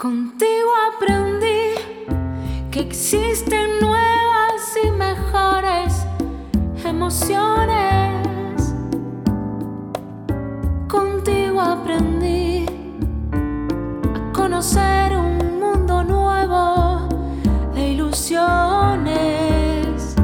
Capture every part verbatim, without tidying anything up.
Contigo aprendí que existen nuevas y mejores emociones. Contigo aprendí a conocer un mundo nuevo de ilusiones.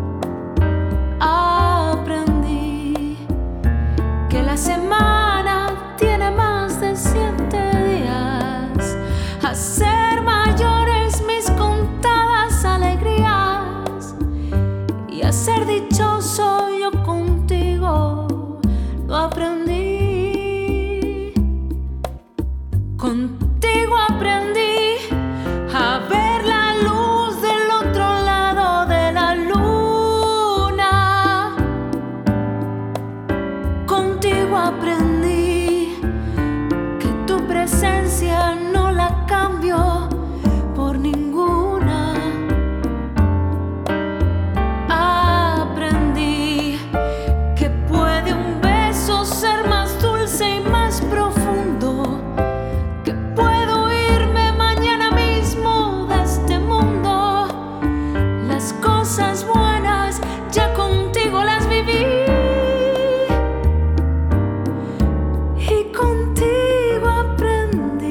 Aprendí que la semana tiene más de siete días, a ser mayores mis contadas alegrías y a ser dichoso yo contigo lo aprendí. Contigo aprendí a ver la luz del otro lado de la luna. Contigo aprendí que tu presencia no la cambio por ninguna. Aprendí que puede un beso ser más dulce y más profundo, que puedo irme mañana mismo de este mundo. Las cosas buenas ya contigo las viví, y contigo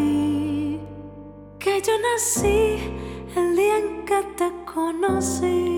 aprendí que yo nací el día en que te conocí.